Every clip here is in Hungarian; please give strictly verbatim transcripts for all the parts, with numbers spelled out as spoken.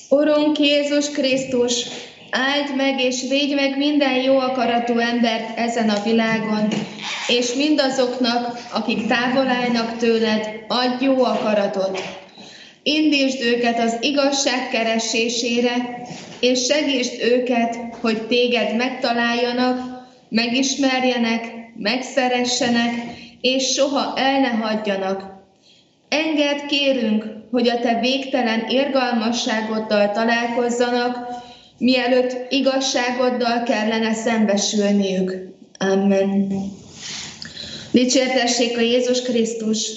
Urunk Jézus Krisztus, áld meg és védj meg minden jó akaratú embert ezen a világon, és mindazoknak, akik távol állnak tőled, adj jó akaratot. Indítsd őket az igazság keresésére, és segítsd őket, hogy téged megtaláljanak, megismerjenek, megszeressenek, és soha el ne hagyjanak. Engedd, kérünk, hogy a te végtelen irgalmasságoddal találkozzanak, mielőtt igazságoddal kellene szembesülniük. Amen. Dicsértessék a Jézus Krisztus!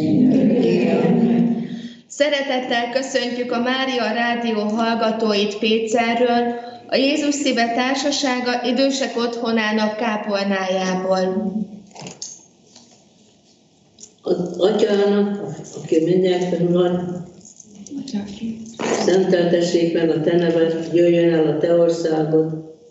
Szeretettel köszöntjük a Mária Rádió hallgatóit Pécserről, a Jézus Szíve Társasága idősek otthonának kápolnájából. Az Atyának, aki mindenben van, szenteltessék meg a te neved, jöjjön el a te országod,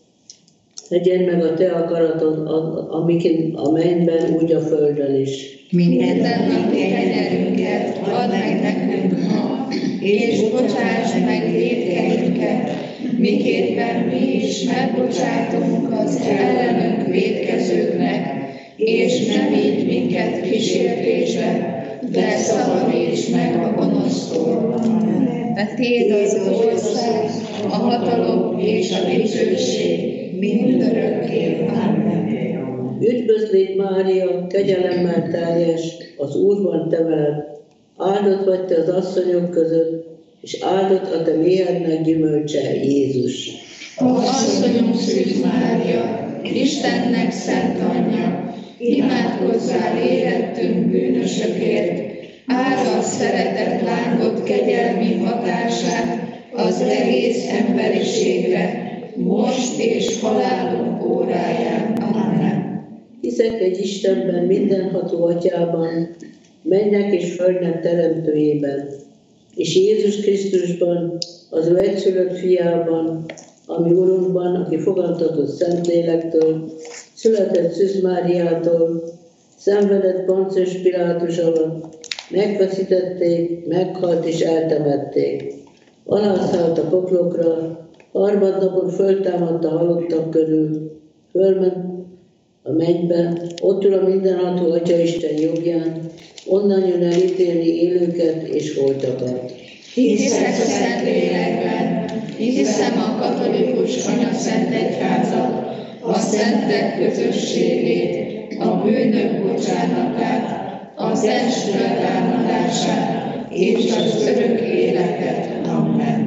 legyen meg a te akaratod, amiket a mennyben, úgy a földön is. Minden napi kenyerünket add meg nekünk ma, és bocsáss meg vétkeinket, miképpen mi is megbocsátunk az ellenünk vétkezőknek, és ne vigy minket kísértésbe, de szabadíts meg a gonosztól. Mert Téd az ország, a hatalom és a dicsőség mindörökké. Amen. Üdvözlégy Mária, kegyelemmel teljes, az Úr van te veled, áldott vagy te az asszonyok között, és áldott a te méhednek gyümölcse, Jézus. Ó, asszonyom Szűz Mária, Istennek szent anyja, imádkozzál érettünk bűnösökért, áld szeretett lángot kegyelmi hatását az egész emberiségre, most és halálunk óráján. Amen. Hiszek egy Istenben, mindenható Atyában, mennek és földnek teremtőjében, és Jézus Krisztusban, az ő egyszülött fiában, ami Urunkban, aki fogantatott Szentlélektől, született Szűz Máriától, szenvedett Poncius Pilátus alatt, megfeszítették, meghalt és eltemették. Alászállt a poklokra, harmadnapon föltámadt a halottak körül, fölment a mennybe, ott ül a mindenható Atyaisten jobbján, onnan jön el ítélni élőket és holtakat. Hiszek a Szentlélekben, hiszem a katolikus anyaszent egyházat, a szentek közösségét, a bűnök bocsánatát, az testület támadását és az örök életet. Amen.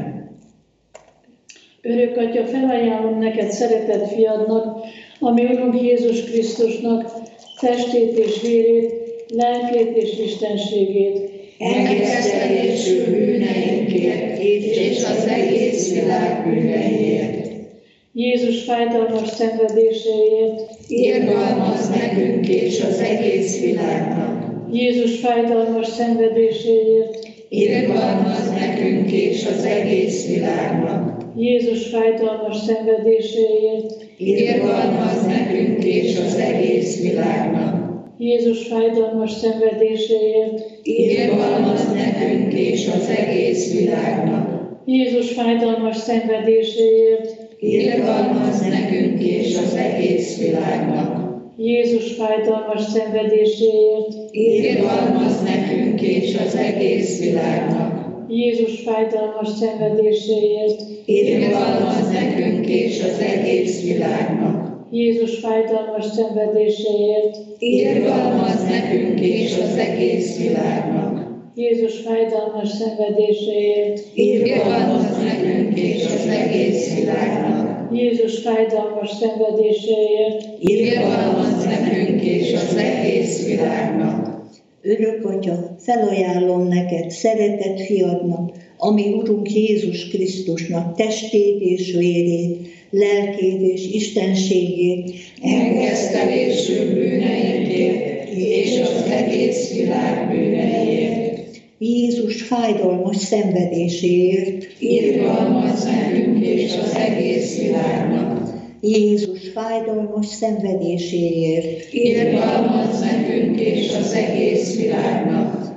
Örök Atya, felajánlom neked szeretett fiadnak, ami Urunk Jézus Krisztusnak testét és vérét, lelkét és istenségét, engesztelésű bűneinkért és az egész világ bűneiért. Jézus fájdalmas szenvedéséért, irgalmazz nekünk és az egész világnak. Jézus fájdalmas szenvedéséért, irgalmazz nekünk és az egész világnak. Jézus fájdalmas szenvedéséért, irgalmazz nekünk és az egész világnak. Jézus fájdalmas szenvedéséért, irgalmazz nekünk és az egész világnak. Jézus fájdalmas szenvedéséért, irgalmazz nekünk és az egész világnak. Jézus fájdalmas szenvedéséért, irgalmazz nekünk és az egész világnak. Jézus fájdalmas szenvedéséért, irgalmazz nekünk és az egész világnak. Jézus fájdalmas szenvedéséért, irgalmazz nekünk és az egész világnak. Jézus fájdalmas szenvedéséért, irgalmazz nekünk és az egész világnak. Jézus fájdalmas szenvedéséért, irgalmazz nekünk és az egész világnak. Örök Atya, felajánlom neked szeretett fiadnak, ami Urunk Jézus Krisztusnak testét és vérét, lelkét és istenségét, engesztelésű bűneinkért és az egész világ bűneiért. Jézus fájdalmas szenvedéséért, irgalmazz nekünk és az egész világnak. Jézus fájdalmas szenvedéséért, irgalmazz nekünk és az egész világnak.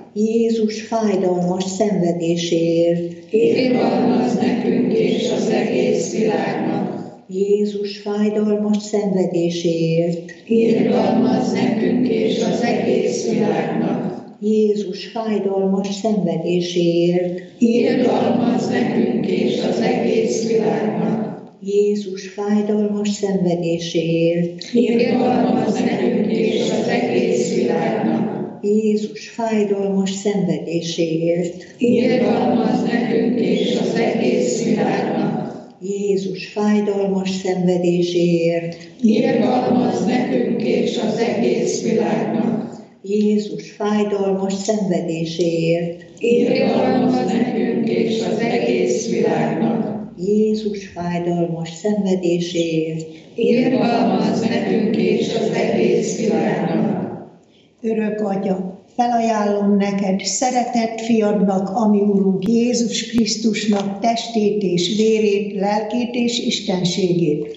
Jézus fájdalmas szenvedéséért. Irgalmaz nekünk és az egész világnak. Jézus fájdalmas szenvedéséért. Irgalmaz nekünk és az egész világnak. Jézus fájdalmas szenvedéséért. Irgalmaz nekünk és az egész világnak. Jézus fájdalmas szenvedéséért. Irgalmaz nekünk és az egész világnak. Jézus fájdalmas szenvedéséért. Irgalmaz nekünk és az egész világnak. Jézus fájdalmas szenvedéséért. Irgalmaz nekünk és az egész világnak. Jézus fájdalmas szenvedéséért. Irgalmaz nekünk és az egész világnak. Jézus fájdalmas szenvedéséért. Irgalmaz nekünk és az egész világnak. Örök Atya, felajánlom neked szeretett fiadnak, ami Urunk Jézus Krisztusnak testét és vérét, lelkét és istenségét.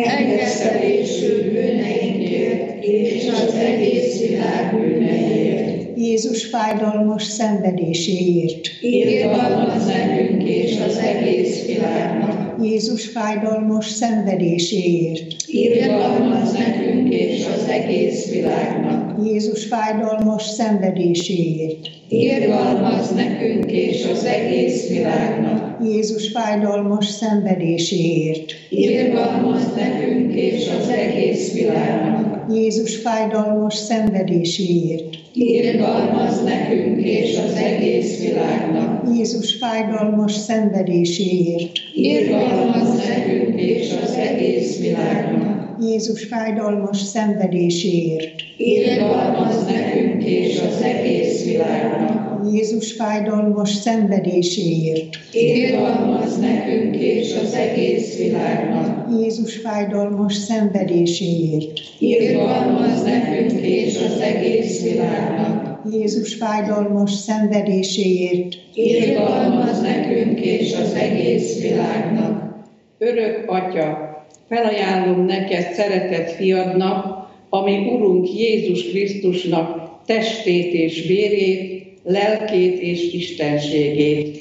Engesztelésű bűneinkért és az egész világ bűneiért. Jézus fájdalmas szenvedéséért. Irgalmaz nekünk és az egész világnak. Jézus fájdalmas szenvedéséért. Irgalmaz nekünk és az egész világnak. Jézus fájdalmas szenvedéséért. Irgalmaz nekünk és az egész világnak. Jézus fájdalmas szenvedéséért. Irgalmaz nekünk és az egész világnak. Jézus fájdalmas szenvedéséért. Irgalmaz nekünk és az egész világnak. Jézus fájdalmas szenvedéséért. Irgalmaz nekünk és az egész világnak. Jézus fájdalmas szenvedéséért. Irgalmaz nekünk és az egész világnak. Jézus fájdalmas szenvedéséért. Irgalmaz nekünk és az egész világnak. Jézus fájdalmas szenvedéséért. Irgalmaz nekünk és az egész világnak. Jézus fájdalmas szenvedéséért. Irgalmaz nekünk és az egész világnak. Örök Atya, felajánlom neked szeretett fiadnak, ami Urunk Jézus Krisztusnak testét és vérét, lelkét és istenségét.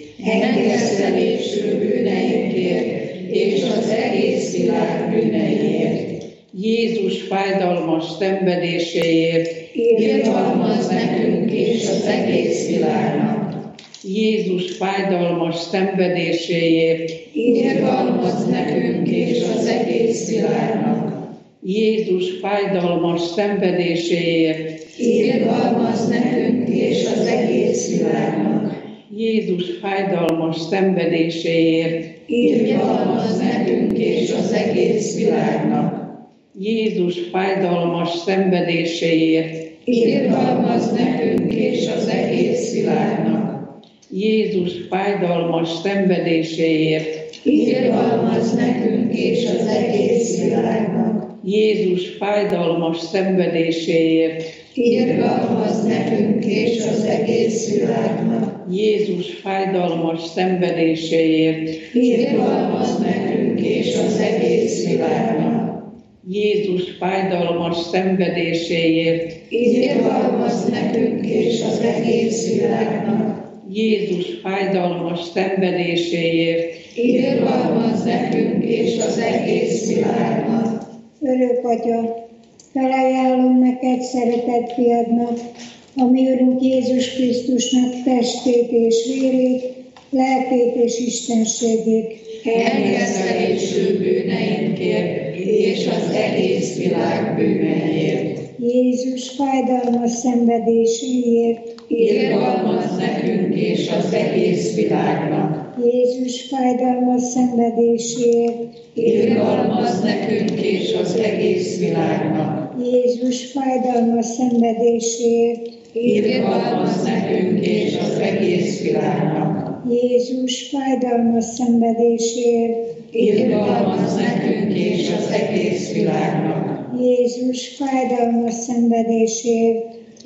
Engesztelésű bűneinkért és az egész világ bűneiért. Jézus fájdalmas szenvedéséért. Irgalmaz nekünk és az egész világnak. Jézus fájdalmas szenvedéséért. Irgalmaz nekünk és az egész világnak. Jézus fájdalmas szenvedéséért. Irgalmaz nekünk és az egész világnak. Jézus fájdalmas szenvedéséért. Irgalmaz nekünk és az egész világnak. Jézus fájdalmas szenvedéséért. Irgalmaz nekünk és az egész világnak. Jézus fájdalmas szenvedéséért. Irgalmaz nekünk és az egész világnak. Jézus fájdalmas szenvedéséért. Irgalmaz nekünk és az egész világnak. Jézus fájdalmas szenvedéséért. Irgalmaz nekünk és az egész világnak. Jézus fájdalmas szenvedéséért. Irgalmaz nekünk és az egész világnak. Jézus fájdalmas szenvedéséért. Irgalmaz nekünk és az egész világnak. Örök Atya, felajánlom neked szeretett fiadnak, ami Urunk Jézus Krisztusnak testét és vérét, lelkét és istenségét. Engesztelésű bűneinkért és az egész világ bűneiért. Jézus fájdalmas szenvedéséért. Irgalmaz nekünk és az egész világnak. Jézus fájdalmas szenvedéséért. Irgalmaz nekünk és az egész világnak. Jézus fájdalmas szenvedéséért. Irgalmaz nekünk és az egész világnak. Jézus fájdalmas szenvedéséért. Irgalmaz nekünk és az egész világnak. Jézus fájdalmas szenvedéséért.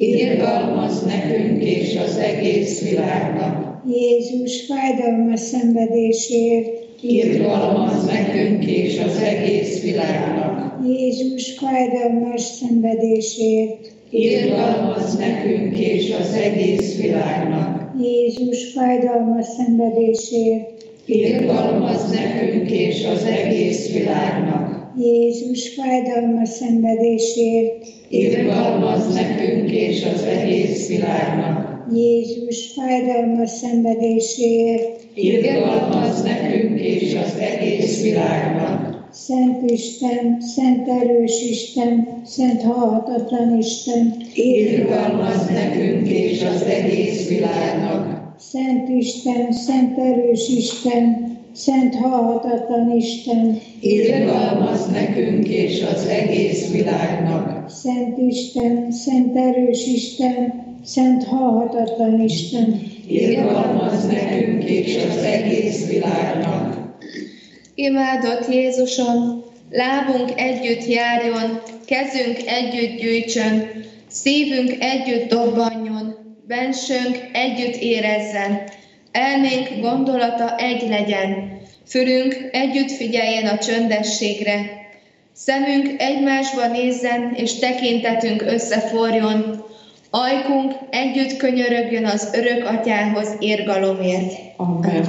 Irgalmaz nekünk és az egész világnak. Jézus fájdalmas szenvedéséért. Irgalmaz nekünk és az egész világnak. Jézus fájdalmas szenvedéséért. irgalmazz nekünk és az egész világnak. Jézus fájdalmas szenvedésért, Irgalmazz nekünk és az egész világnak. Jézus fájdalmas szenvedésért, Irgalmazz nekünk és az egész világnak. Jézus fájdalmas szenvedésért, Irgalmazz nekünk és az egész világnak. Szent Isten, Szent erős Isten, Szent halhatatlan Isten, Irgalmazz nekünk és az egész világnak. Szent Isten, Szent erős Isten, Szent halhatatlan Isten, Irgalmazz nekünk és az egész világnak. Szent Isten, Szent erős Isten, Szent halhatatlan Isten, Irgalmazz nekünk és az egész világnak. Imádott Jézusom, lábunk együtt járjon, kezünk együtt gyűjtsön, szívünk együtt dobbanjon, bensőnk együtt érezzen, elménk gondolata egy legyen, fülünk együtt figyeljen a csöndességre, szemünk egymásba nézzen és tekintetünk összeforjon, ajkunk együtt könyörögjön az örök atyához irgalomért. Amen.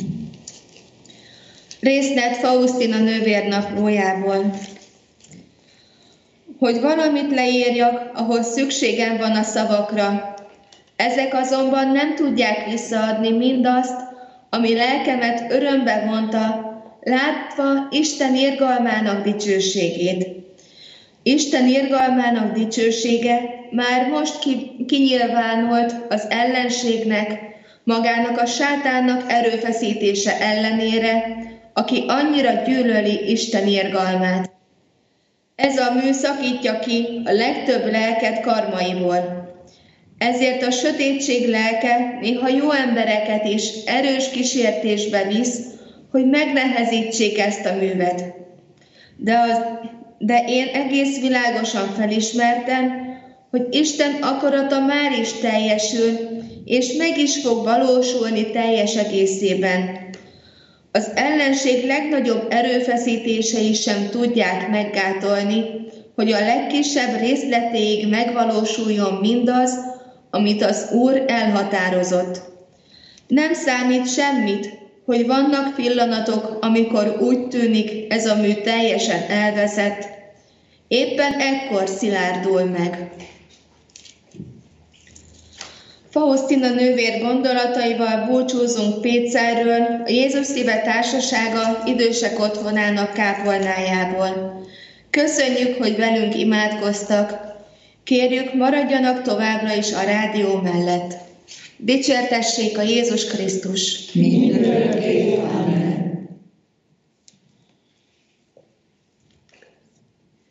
Részlet Faustina nővérnaplójából. Hogy valamit leírjak, ahol szükségem van a szavakra, ezek azonban nem tudják visszaadni mindazt, ami lelkemet örömbe vonta, látva Isten irgalmának dicsőségét. Isten irgalmának dicsősége már most ki, kinyilvánult az ellenségnek, magának a sátánnak erőfeszítése ellenére, aki annyira gyűlöli Isten irgalmát. Ez a mű szakítja ki a legtöbb lelket karmaiból. Ezért a sötétség lelke néha jó embereket is erős kísértésbe visz, hogy megnehezítsék ezt a művet. De, az, de én egész világosan felismertem, hogy Isten akarata már is teljesül, és meg is fog valósulni teljes egészében. Az ellenség legnagyobb erőfeszítései sem tudják meggátolni, hogy a legkisebb részletéig megvalósuljon mindaz, amit az Úr elhatározott. Nem számít semmit, hogy vannak pillanatok, amikor úgy tűnik, ez a mű teljesen elveszett. Éppen ekkor szilárdul meg. Faustina nővér gondolataival búcsúzunk Pécelről, a Jézus Szíve Társasága idősek otthonának kápolnájából. Köszönjük, hogy velünk imádkoztak. Kérjük, maradjanak továbbra is a rádió mellett. Dicsértessék a Jézus Krisztus! Mindörökké